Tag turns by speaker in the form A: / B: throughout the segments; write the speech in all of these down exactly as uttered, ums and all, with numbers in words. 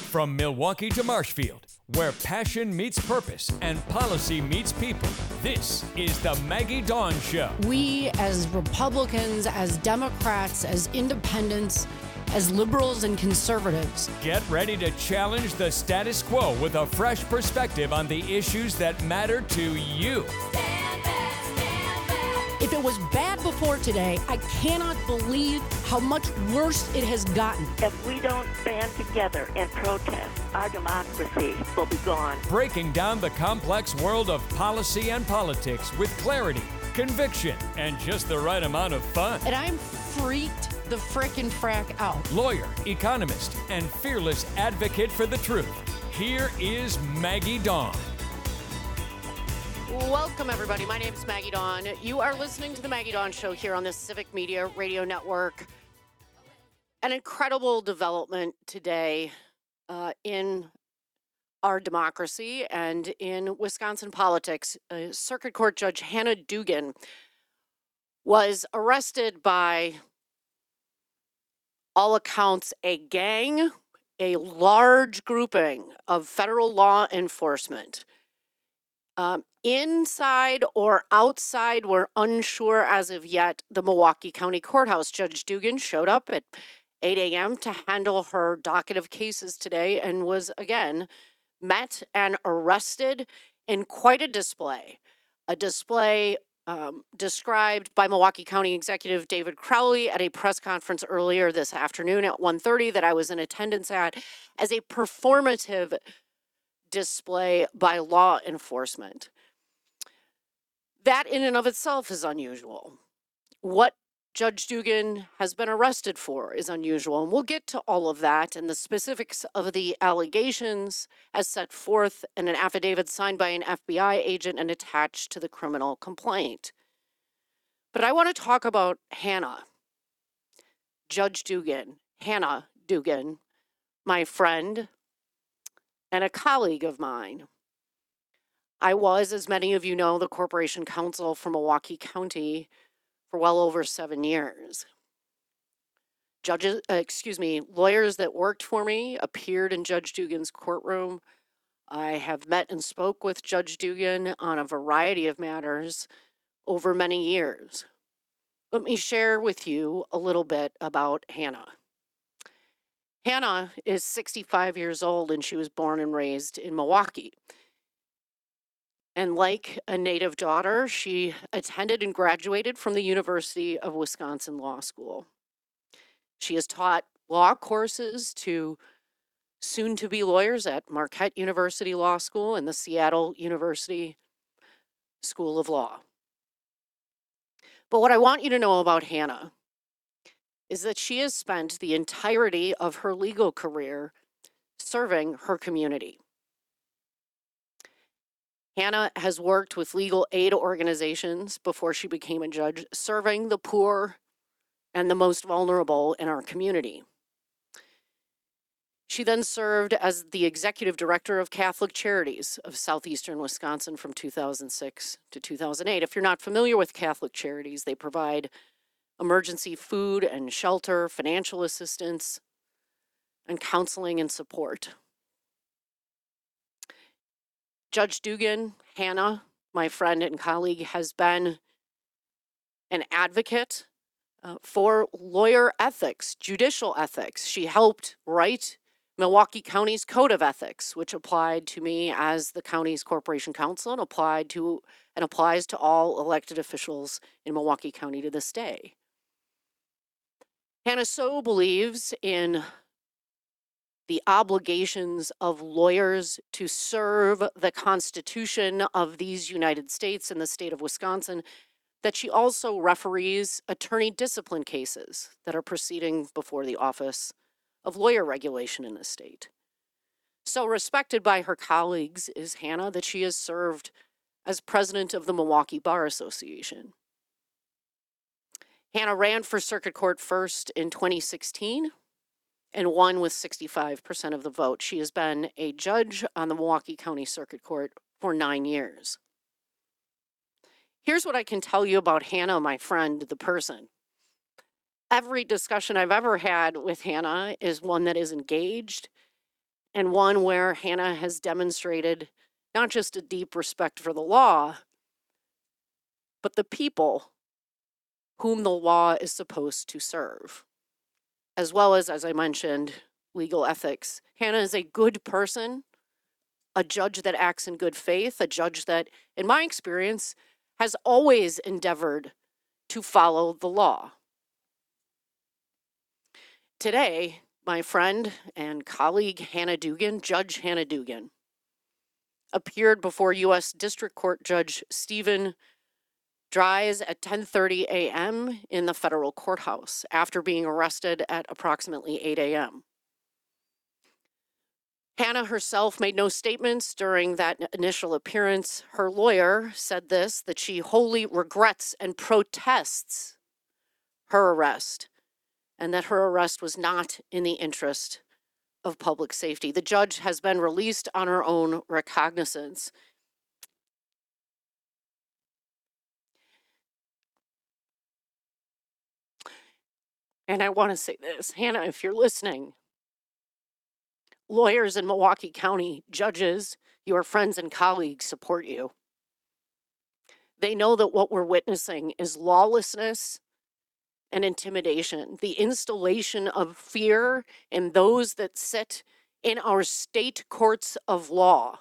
A: From Milwaukee to Marshfield, where passion meets purpose and policy meets people, this is the Maggie Dawn Show.
B: We, as Republicans, as Democrats, as independents, as liberals and conservatives,
A: get ready to challenge the status quo with a fresh perspective on the issues that matter to you.
C: Stand back, stand back.
B: If it was bad before today, I cannot believe how much worse it has gotten.
D: If we don't band together and protest, our democracy will be gone.
A: Breaking down the complex world of policy and politics with clarity, conviction, and just the right amount of fun.
B: And I'm freaked the frickin' frack out.
A: Lawyer, economist, and fearless advocate for the truth. Here is Maggie Dawn.
B: Welcome, everybody. My name is Maggie Dawn. You are listening to the Maggie Dawn Show here on the Civic Media Radio Network. An incredible development today uh, in our democracy and in Wisconsin politics. Uh, Circuit Court Judge Hannah Dugan was arrested by all accounts a gang, a large grouping of federal law enforcement. Um, inside or outside, we're unsure as of yet, the Milwaukee County Courthouse. Judge Dugan showed up at eight a.m. to handle her docket of cases today and was again met and arrested in quite a display. A display um, described by Milwaukee County Executive David Crowley at a press conference earlier this afternoon at one thirty that I was in attendance at as a performative display by law enforcement. That in and of itself is unusual. What Judge Dugan has been arrested for is unusual, and we'll get to all of that and the specifics of the allegations as set forth in an affidavit signed by an F B I agent and attached to the criminal complaint. But I want to talk about Hannah, Judge Dugan, Hannah Dugan, my friend and a colleague of mine. I was, as many of you know, the Corporation Counsel for Milwaukee County for well over seven years. Judges, uh, excuse me, lawyers that worked for me appeared in Judge Dugan's courtroom. I have met and spoke with Judge Dugan on a variety of matters over many years. Let me share with you a little bit about Hannah. Hannah is sixty-five years old and she was born and raised in Milwaukee. And like a native daughter, she attended and graduated from the University of Wisconsin Law School. She has taught law courses to soon-to-be lawyers at Marquette University Law School and the Seattle University School of Law. But what I want you to know about Hannah is that she has spent the entirety of her legal career serving her community. Hannah has worked with legal aid organizations before she became a judge, serving the poor and the most vulnerable in our community. She then served as the executive director of Catholic Charities of Southeastern Wisconsin from two thousand six to two thousand eight. If you're not familiar with Catholic Charities, they provide emergency food and shelter, financial assistance, and counseling and support. Judge Dugan, Hannah, my friend and colleague, has been an advocate uh, for lawyer ethics, judicial ethics. She helped write Milwaukee County's Code of Ethics, which applied to me as the county's corporation counsel and applied to and applies to all elected officials in Milwaukee County to this day. Hannah so believes in the obligations of lawyers to serve the Constitution of these United States and the state of Wisconsin that she also referees attorney discipline cases that are proceeding before the Office of Lawyer Regulation in the state. So respected by her colleagues is Hannah that she has served as president of the Milwaukee Bar Association. Hannah ran for Circuit Court first in twenty sixteen and won with sixty-five percent of the vote. She has been a judge on the Milwaukee County Circuit Court for nine years. Here's what I can tell you about Hannah, my friend, the person. Every discussion I've ever had with Hannah is one that is engaged and one where Hannah has demonstrated not just a deep respect for the law, but the people whom the law is supposed to serve, as well as, as I mentioned, legal ethics. Hannah is a good person, a judge that acts in good faith, a judge that, in my experience, has always endeavored to follow the law. Today, my friend and colleague Hannah Dugan, Judge Hannah Dugan, appeared before U S District Court Judge Stephen Dries at ten thirty a m in the federal courthouse after being arrested at approximately eight a m Hannah herself made no statements during that initial appearance. Her lawyer said this, that she wholly regrets and protests her arrest, and that her arrest was not in the interest of public safety. The judge has been released on her own recognizance. And I want to say this, Hannah, if you're listening, lawyers in Milwaukee County, judges, your friends and colleagues support you. They know that what we're witnessing is lawlessness and intimidation, the installation of fear in those that sit in our state courts of law.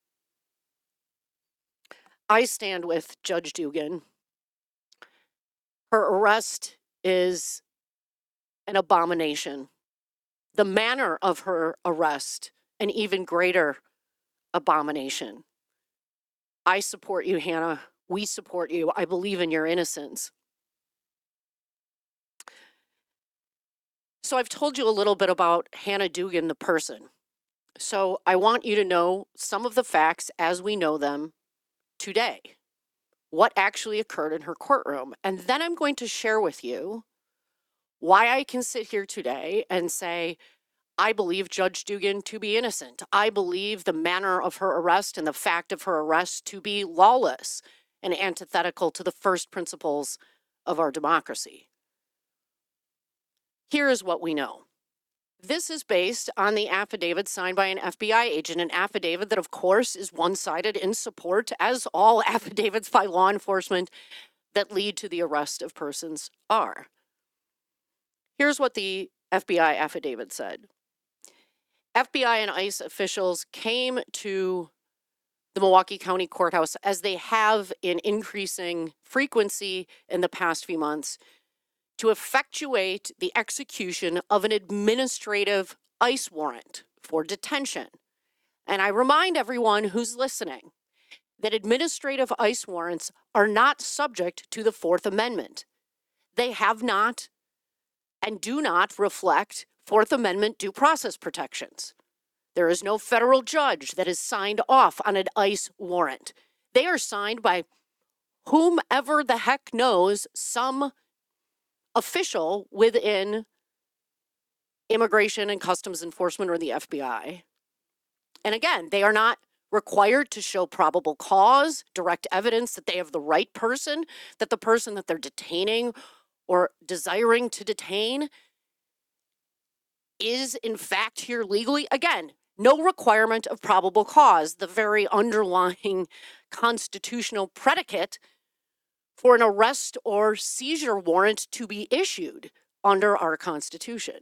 B: I stand with Judge Dugan. Her arrest is an abomination. The manner of her arrest, an even greater abomination. I support you, Hannah. We support you. I believe in your innocence. So I've told you a little bit about Hannah Dugan, the person. So I want you to know some of the facts as we know them today. What actually occurred in her courtroom. And then I'm going to share with you why I can sit here today and say, I believe Judge Dugan to be innocent. I believe the manner of her arrest and the fact of her arrest to be lawless and antithetical to the first principles of our democracy. Here is what we know. This is based on the affidavit signed by an F B I agent, an affidavit that, of course, is one-sided in support, as all affidavits by law enforcement that lead to the arrest of persons are. Here's what the F B I affidavit said. F B I and ICE officials came to the Milwaukee County Courthouse, as they have in increasing frequency in the past few months, to effectuate the execution of an administrative ICE warrant for detention. And I remind everyone who's listening that administrative ICE warrants are not subject to the Fourth Amendment. They have not and do not reflect Fourth Amendment due process protections. There is no federal judge that is signed off on an ICE warrant. They are signed by whomever the heck knows, some official within Immigration and Customs Enforcement or the F B I. And again, they are not required to show probable cause, direct evidence that they have the right person, that the person that they're detaining or desiring to detain is in fact here legally. Again, no requirement of probable cause, the very underlying constitutional predicate for an arrest or seizure warrant to be issued under our Constitution.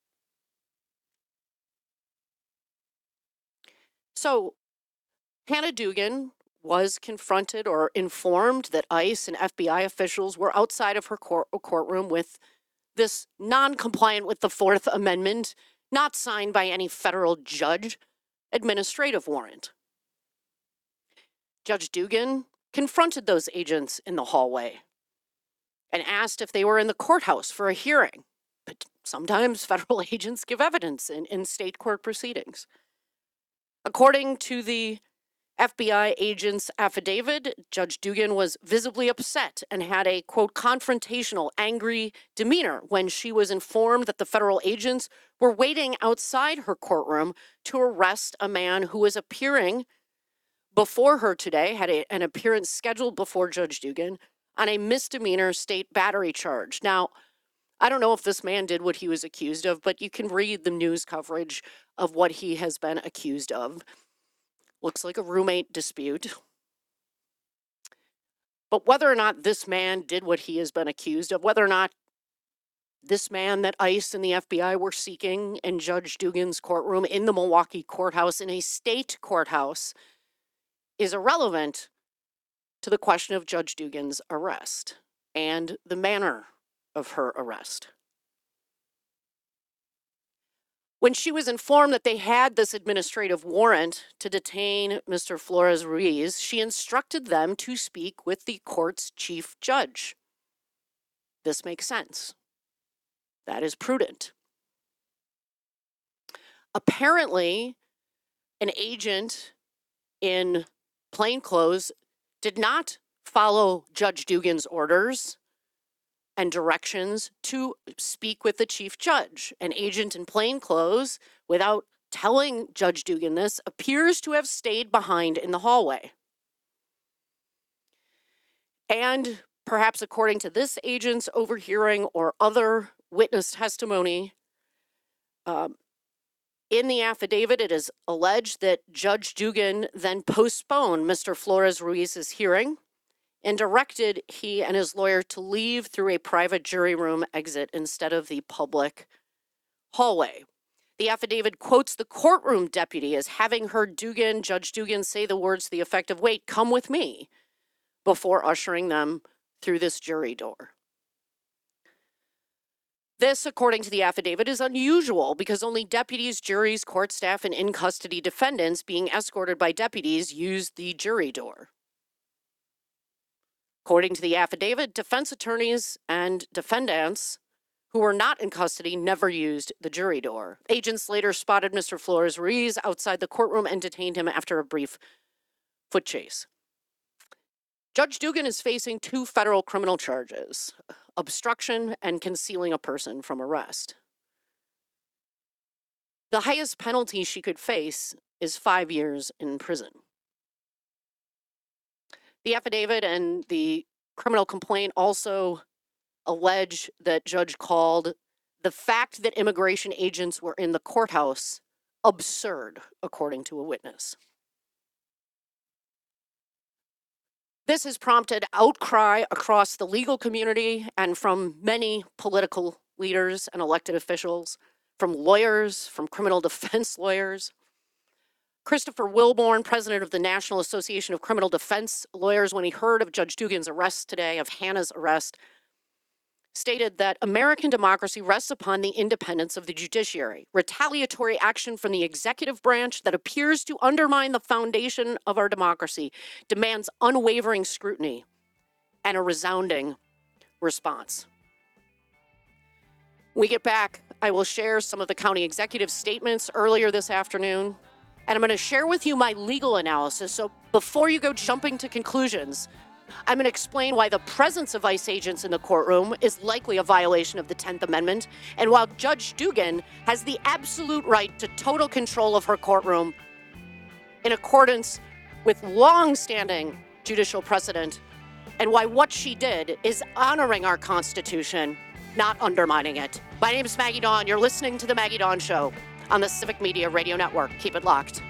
B: So, Hannah Dugan was confronted or informed that ICE and F B I officials were outside of her court- courtroom with this non-compliant with the Fourth Amendment, not signed by any federal judge, administrative warrant. Judge Dugan confronted those agents in the hallway and asked if they were in the courthouse for a hearing. But sometimes federal agents give evidence in, in state court proceedings. According to the F B I agent's affidavit, Judge Dugan was visibly upset and had a, quote, confrontational, angry demeanor when she was informed that the federal agents were waiting outside her courtroom to arrest a man who was appearing before her today, had a, an appearance scheduled before Judge Dugan on a misdemeanor state battery charge. Now, I don't know if this man did what he was accused of, but you can read the news coverage of what he has been accused of. Looks like a roommate dispute. But whether or not this man did what he has been accused of, whether or not this man that ICE and the F B I were seeking in Judge Dugan's courtroom in the Milwaukee courthouse, in a state courthouse, is irrelevant to the question of Judge Dugan's arrest and the manner of her arrest. When she was informed that they had this administrative warrant to detain Mister Flores Ruiz, she instructed them to speak with the court's chief judge. This makes sense. That is prudent. Apparently, an agent in plainclothes did not follow Judge Dugan's orders and directions to speak with the chief judge. An agent in plainclothes, without telling Judge Dugan this, appears to have stayed behind in the hallway. And perhaps according to this agent's overhearing or other witness testimony, um, in the affidavit, it is alleged that Judge Dugan then postponed Mister Flores Ruiz's hearing and directed he and his lawyer to leave through a private jury room exit instead of the public hallway. The affidavit quotes the courtroom deputy as having heard Dugan, Judge Dugan, say the words to the effect of, "Wait, come with me," before ushering them through this jury door. This, according to the affidavit, is unusual because only deputies, juries, court staff, and in-custody defendants being escorted by deputies use the jury door. According to the affidavit, defense attorneys and defendants who were not in custody never used the jury door. Agents later spotted Mister Flores Ruiz outside the courtroom and detained him after a brief foot chase. Judge Dugan is facing two federal criminal charges: obstruction and concealing a person from arrest. The highest penalty she could face is five years in prison. The affidavit and the criminal complaint also allege that Judge called the fact that immigration agents were in the courthouse absurd, according to a witness. This has prompted outcry across the legal community and from many political leaders and elected officials, from lawyers, from criminal defense lawyers. Christopher Wilborn, president of the National Association of Criminal Defense Lawyers, when he heard of Judge Dugan's arrest today, of Hannah's arrest, stated that American democracy rests upon the independence of the judiciary. Retaliatory action from the executive branch that appears to undermine the foundation of our democracy demands unwavering scrutiny and a resounding response. When we get back, I will share some of the county executive statements earlier this afternoon, and I'm going to share with you my legal analysis. So before you go jumping to conclusions, I'm going to explain why the presence of ICE agents in the courtroom is likely a violation of the tenth Amendment, and while Judge Dugan has the absolute right to total control of her courtroom in accordance with long-standing judicial precedent, and why what she did is honoring our Constitution, not undermining it. My name is Maggie Dawn. You're listening to The Maggie Dawn Show on the Civic Media Radio Network. Keep it locked.